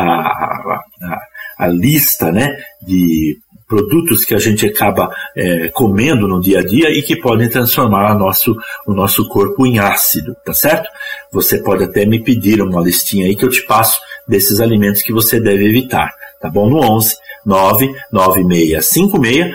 a lista, né, de produtos que a gente acaba comendo no dia a dia e que podem transformar o nosso corpo em ácido, tá certo? Você pode até me pedir uma listinha aí que eu te passo desses alimentos que você deve evitar, tá bom? No 11 99656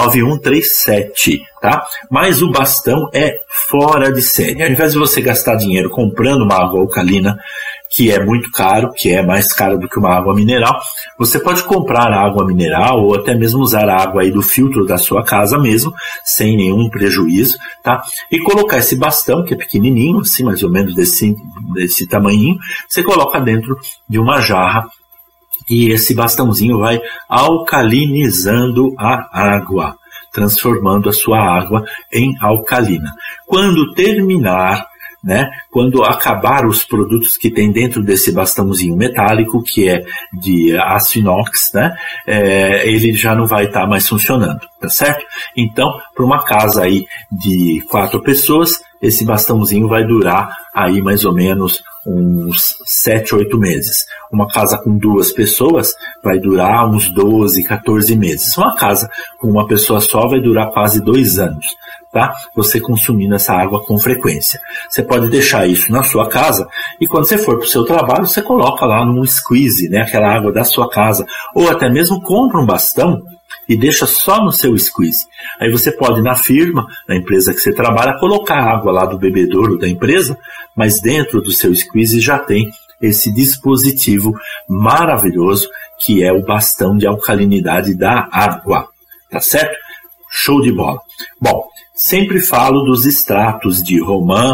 9137, tá? Mas o bastão é fora de série. Ao invés de você gastar dinheiro comprando uma água alcalina, que é muito caro, que é mais caro do que uma água mineral, você pode comprar água mineral ou até mesmo usar a água aí do filtro da sua casa mesmo, sem nenhum prejuízo, tá? E colocar esse bastão, que é pequenininho, assim, mais ou menos desse tamanhinho, você coloca dentro de uma jarra e esse bastãozinho vai alcalinizando a água, transformando a sua água em alcalina. Quando terminar, né, quando acabar os produtos que tem dentro desse bastãozinho metálico, que é de aço inox, né, ele já não vai estar mais funcionando, tá certo? Então, para uma casa aí de 4 pessoas, esse bastãozinho vai durar aí mais ou menos uns 7, 8 meses. Uma casa com 2 pessoas vai durar uns 12, 14 meses. Uma casa com uma pessoa só vai durar quase 2 anos, tá? Você consumindo essa água com frequência. Você pode deixar isso na sua casa e quando você for para o seu trabalho, você coloca lá num squeeze, né? Aquela água da sua casa. Ou até mesmo compra um bastão e deixa só no seu squeeze. Aí você pode, na firma, na empresa que você trabalha, colocar a água lá do bebedouro da empresa, mas dentro do seu squeeze já tem esse dispositivo maravilhoso que é o bastão de alcalinidade da água, tá certo? Show de bola. Bom, sempre falo dos extratos de romã,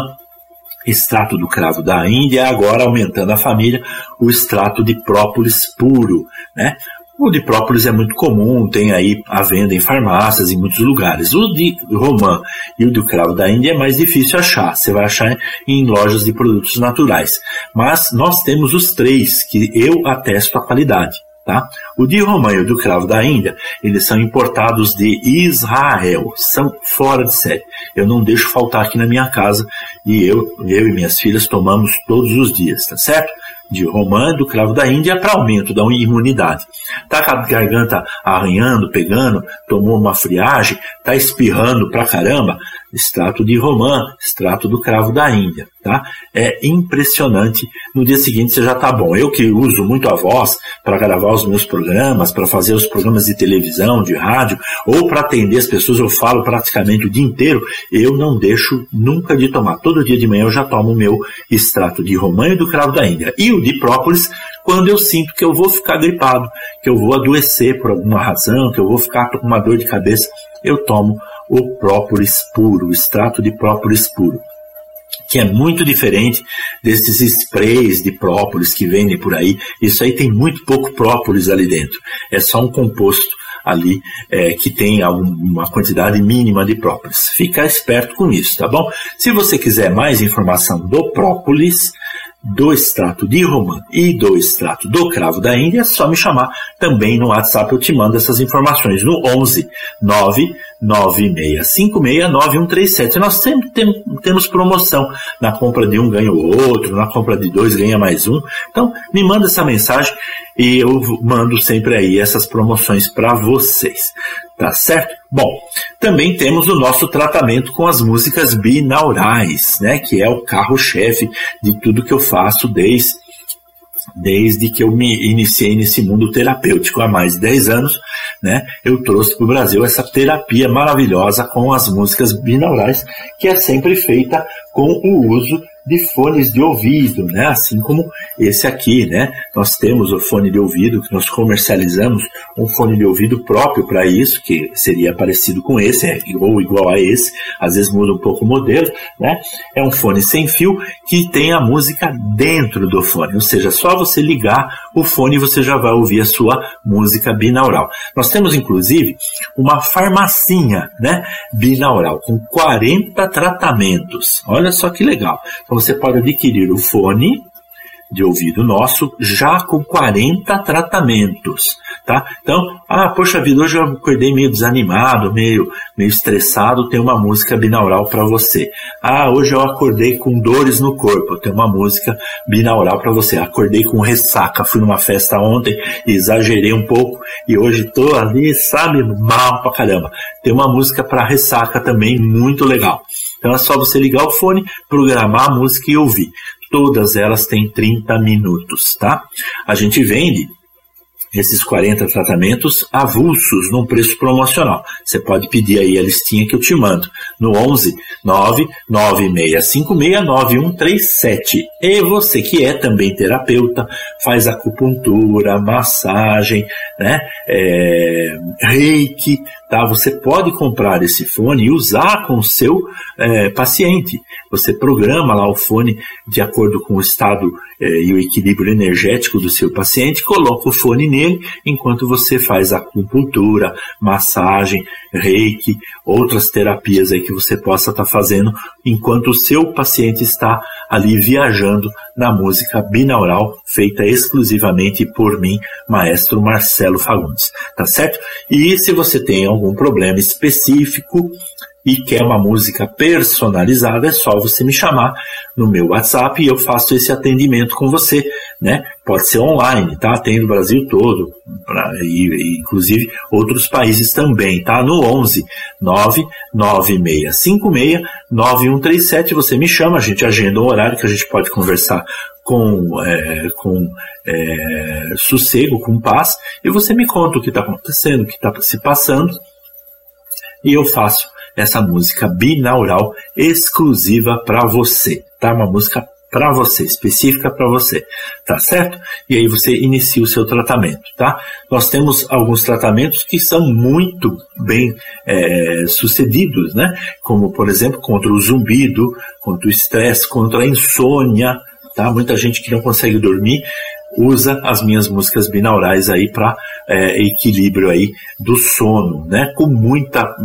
extrato do cravo da Índia, agora aumentando a família, o extrato de própolis puro, né? O de própolis é muito comum, tem aí a venda em farmácias, em muitos lugares. O de romã e o do cravo da Índia é mais difícil achar. Você vai achar em lojas de produtos naturais. Mas nós temos os 3 que eu atesto a qualidade, tá? O de romã e o do cravo da Índia, eles são importados de Israel. São fora de série. Eu não deixo faltar aqui na minha casa e eu e minhas filhas tomamos todos os dias, tá certo? De romã, do cravo da Índia, para aumento da imunidade. Tá com a garganta arranhando, pegando, tomou uma friagem, tá espirrando pra caramba, extrato de romã, extrato do cravo da Índia, tá? É impressionante. No dia seguinte você já tá bom. Eu que uso muito a voz para gravar os meus programas, para fazer os programas de televisão, de rádio, ou para atender as pessoas, eu falo praticamente o dia inteiro, eu não deixo nunca de tomar. Todo dia de manhã eu já tomo o meu extrato de romã e do cravo da Índia. E o de própolis, quando eu sinto que eu vou ficar gripado, que eu vou adoecer por alguma razão, que eu vou ficar com uma dor de cabeça, eu tomo o própolis puro, o extrato de própolis puro, que é muito diferente desses sprays de própolis que vendem por aí. Isso aí tem muito pouco própolis ali dentro. É só um composto ali que tem uma quantidade mínima de própolis. Fica esperto com isso, tá bom? Se você quiser mais informação do própolis, do extrato de romã e do extrato do cravo da Índia, é só me chamar também no WhatsApp, eu te mando essas informações no 11 99656 9137. Nós sempre temos promoção, na compra de um ganha o outro, na compra de 2 ganha mais um. Então me manda essa mensagem e eu mando sempre aí essas promoções para vocês, tá certo? Bom, também temos o nosso tratamento com as músicas binaurais, né, que é o carro-chefe de tudo que eu faço desde que eu me iniciei nesse mundo terapêutico há mais de 10 anos, né? Eu trouxe para o Brasil essa terapia maravilhosa com as músicas binaurais, que é sempre feita com o uso de fones de ouvido, né? Assim como esse aqui, né? Nós temos o fone de ouvido, que nós comercializamos um fone de ouvido próprio para isso, que seria parecido com esse, ou igual a esse, às vezes muda um pouco o modelo, né? É um fone sem fio que tem a música dentro do fone, ou seja, só você ligar o fone e você já vai ouvir a sua música binaural. Nós temos, inclusive, uma farmacinha, né? Binaural, com 40 tratamentos. Olha só que legal. Então você pode adquirir o fone de ouvido nosso já com 40 tratamentos, tá? Então, poxa vida, hoje eu acordei meio desanimado, meio estressado, tem uma música binaural para você. Hoje eu acordei com dores no corpo, tem uma música binaural para você. Acordei com ressaca, fui numa festa ontem, exagerei um pouco e hoje tô ali, sabe, mal pra caramba. Tem uma música para ressaca também muito legal. Então é só você ligar o fone, programar a música e ouvir. Todas elas têm 30 minutos, tá? A gente vende esses 40 tratamentos avulsos num preço promocional. Você pode pedir aí a listinha que eu te mando no 11 99656 9137. E você que é também terapeuta, faz acupuntura, massagem, né? Reiki, tá? Você pode comprar esse fone e usar com o seu paciente. Você programa lá o fone de acordo com o estado e o equilíbrio energético do seu paciente, coloca o fone nele enquanto você faz acupuntura, massagem, reiki, outras terapias aí que você possa estar fazendo enquanto o seu paciente está ali viajando na música binaural feita exclusivamente por mim, maestro Marcelo Fagundes, tá certo? E se você tem algum problema específico e quer uma música personalizada, é só você me chamar no meu WhatsApp e eu faço esse atendimento com você, né? Pode ser online, tá? Tem no Brasil todo, e inclusive outros países também, tá? No 11 99656 9137, você me chama, a gente agenda um horário que a gente pode conversar com sossego, com paz, e você me conta o que está acontecendo, o que está se passando, e eu faço essa música binaural exclusiva para você, tá? Uma música para você, específica para você, tá certo? E aí você inicia o seu tratamento, tá? Nós temos alguns tratamentos que são muito bem sucedidos, né? Como, por exemplo, contra o zumbido, contra o estresse, contra a insônia, tá? Muita gente que não consegue dormir usa as minhas músicas binaurais aí para equilíbrio aí do sono, né? Com muita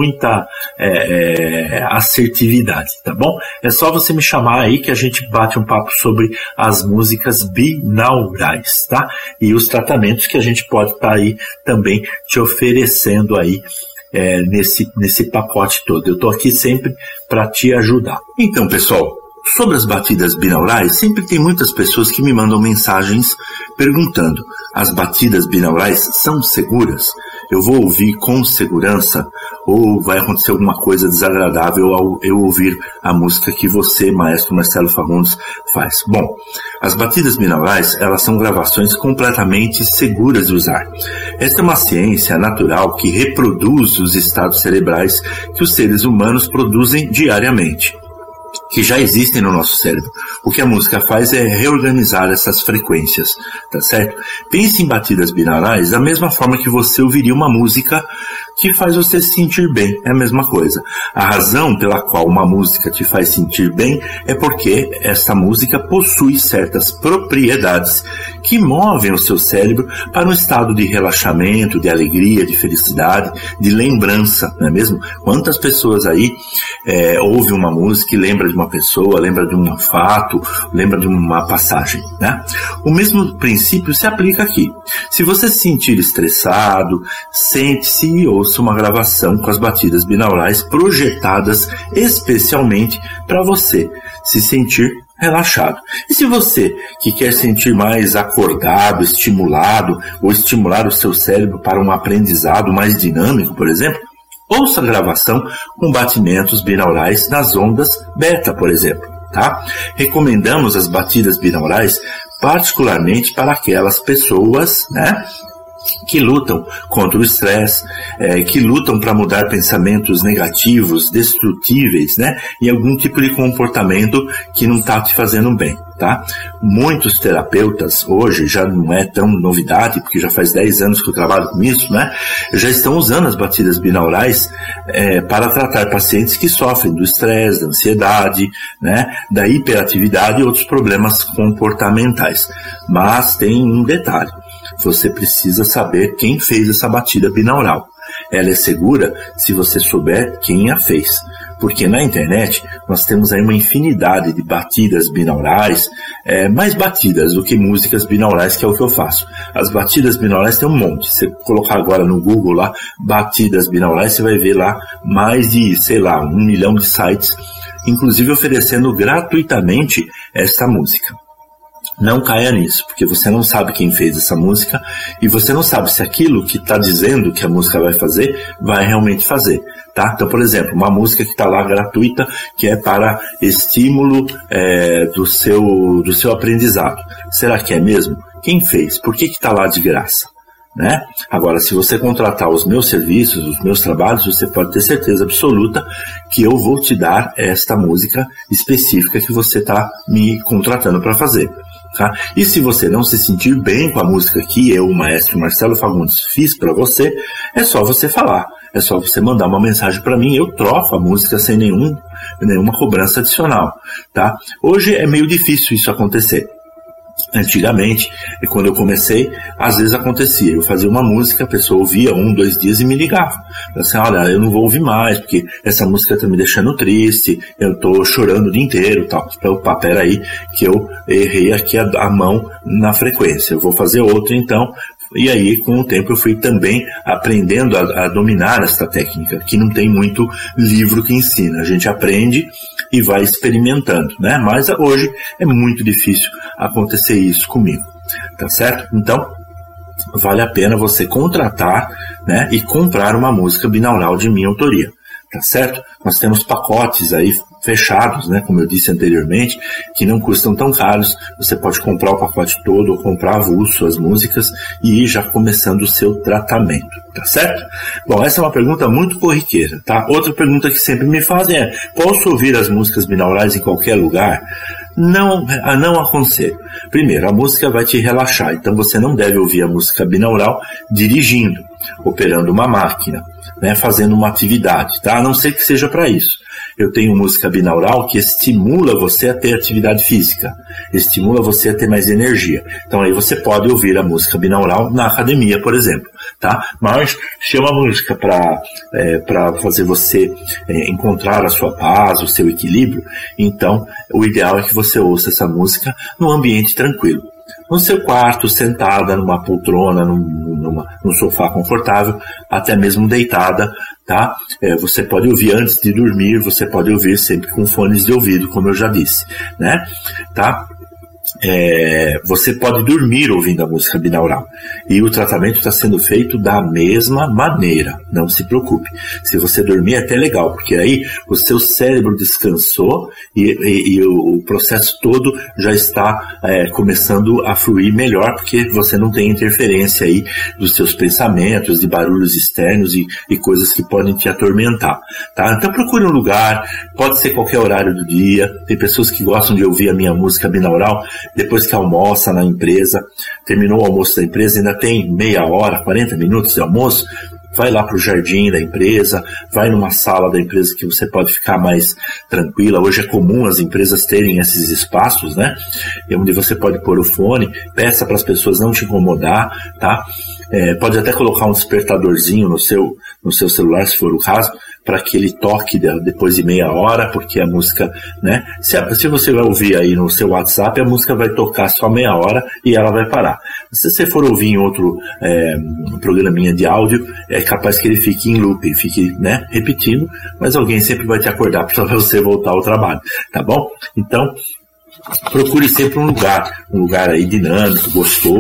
assertividade, tá bom? É só você me chamar aí que a gente bate um papo sobre as músicas binaurais, tá? E os tratamentos que a gente pode estar aí também te oferecendo aí nesse pacote todo. Eu tô aqui sempre para te ajudar. Então, pessoal, sobre as batidas binaurais, sempre tem muitas pessoas que me mandam mensagens perguntando: as batidas binaurais são seguras? Eu vou ouvir com segurança? Ou vai acontecer alguma coisa desagradável ao eu ouvir a música que você, maestro Marcelo Fagundes, faz? Bom, as batidas binaurais, elas são gravações completamente seguras de usar. Esta é uma ciência natural que reproduz os estados cerebrais que os seres humanos produzem diariamente, que já existem no nosso cérebro. O que a música faz é reorganizar essas frequências, tá certo? Pense em batidas binaurais da mesma forma que você ouviria uma música que faz você se sentir bem. É a mesma coisa. A razão pela qual uma música te faz sentir bem é porque esta música possui certas propriedades que movem o seu cérebro para um estado de relaxamento, de alegria, de felicidade, de lembrança, não é mesmo? Quantas pessoas aí ouvem uma música e lembra de uma pessoa, lembra de um fato, lembra de uma passagem, né? O mesmo princípio se aplica aqui. Se você se sentir estressado, sente-se e ouça uma gravação com as batidas binaurais projetadas especialmente para você se sentir relaxado. E se você que quer sentir mais acordado, estimulado, ou estimular o seu cérebro para um aprendizado mais dinâmico, por exemplo, ouça a gravação com batimentos binaurais nas ondas beta, por exemplo, tá? Recomendamos as batidas binaurais particularmente para aquelas pessoas, né, que lutam contra o estresse, que lutam para mudar pensamentos negativos, destrutíveis, né, e algum tipo de comportamento que não está te fazendo bem, tá? Muitos terapeutas, hoje já não é tão novidade, porque já faz 10 anos que eu trabalho com isso, né, já estão usando as batidas binaurais para tratar pacientes que sofrem do estresse, da ansiedade, né, da hiperatividade e outros problemas comportamentais. Mas tem um detalhe. Você precisa saber quem fez essa batida binaural. Ela é segura se você souber quem a fez. Porque na internet nós temos aí uma infinidade de batidas binaurais, mais batidas do que músicas binaurais, que é o que eu faço. As batidas binaurais tem um monte. Se você colocar agora no Google lá, batidas binaurais, você vai ver lá mais de, 1 milhão de sites, inclusive oferecendo gratuitamente esta música. Não caia nisso, porque você não sabe quem fez essa música e você não sabe se aquilo que está dizendo que a música vai fazer, vai realmente fazer, tá? Então, por exemplo, uma música que está lá gratuita, que é para estímulo do seu aprendizado. Será que é mesmo? Quem fez? Por que está lá de graça? Né? Agora, se você contratar os meus serviços, os meus trabalhos, você pode ter certeza absoluta que eu vou te dar esta música específica que você está me contratando para fazer. Tá? E se você não se sentir bem com a música que eu, o maestro Marcelo Fagundes, fiz para você, é só você falar. É só você mandar uma mensagem para mim, eu troco a música sem nenhuma cobrança adicional. Tá? Hoje é meio difícil isso acontecer. Antigamente, quando eu comecei, às vezes acontecia, eu fazia uma música, a pessoa ouvia 1, 2 dias e me ligava. Eu assim, olha, eu não vou ouvir mais, porque essa música tá me deixando triste, eu tô chorando o dia inteiro, tal. Então, peraí, que eu errei aqui a mão na frequência, eu vou fazer outra então. E aí, com o tempo, eu fui também aprendendo a dominar esta técnica, que não tem muito livro que ensina. A gente aprende e vai experimentando, né? Mas hoje é muito difícil acontecer isso comigo, tá certo? Então, vale a pena você contratar, né, e comprar uma música binaural de minha autoria, tá certo? Nós temos pacotes aí fechados, né, como eu disse anteriormente, que não custam tão caros. Você pode comprar o pacote todo ou comprar avulso as músicas e ir já começando o seu tratamento, tá certo? Bom, essa é uma pergunta muito corriqueira, tá? Outra pergunta que sempre me fazem é: posso ouvir as músicas binaurais em qualquer lugar? Não aconselho. Primeiro, a música vai te relaxar, então você não deve ouvir a música binaural dirigindo, operando uma máquina, né, fazendo uma atividade, tá? A não ser que seja para isso. Eu tenho música binaural que estimula você a ter atividade física, estimula você a ter mais energia. Então aí você pode ouvir a música binaural na academia, por exemplo, tá? Mas se é uma música para fazer você encontrar a sua paz, o seu equilíbrio, então o ideal é que você ouça essa música num ambiente tranquilo. No seu quarto, sentada numa poltrona, num sofá confortável, até mesmo deitada, tá? Você pode ouvir antes de dormir, você pode ouvir sempre com fones de ouvido, como eu já disse, né? Tá? Você pode dormir ouvindo a música binaural e o tratamento está sendo feito da mesma maneira, não se preocupe. Se você dormir é até legal, porque aí o seu cérebro descansou e o processo todo já está começando a fluir melhor, porque você não tem interferência aí dos seus pensamentos, de barulhos externos e coisas que podem te atormentar, tá? Então procure um lugar, pode ser qualquer horário do dia. Tem pessoas que gostam de ouvir a minha música binaural depois que almoça na empresa, terminou o almoço da empresa, ainda tem meia hora, 40 minutos de almoço, vai lá para o jardim da empresa, vai numa sala da empresa que você pode ficar mais tranquila. Hoje é comum as empresas terem esses espaços, né? Onde você pode pôr o fone, peça para as pessoas não te incomodar, tá? Pode até colocar um despertadorzinho no seu celular, se for o caso, para que ele toque depois de meia hora, porque a música, né? Se você vai ouvir aí no seu WhatsApp, a música vai tocar só meia hora e ela vai parar. Se você for ouvir em outro programinha de áudio, é capaz que ele fique em loop, fique, né, repetindo, mas alguém sempre vai te acordar para você voltar ao trabalho, tá bom? Então, procure sempre um lugar aí dinâmico, gostoso,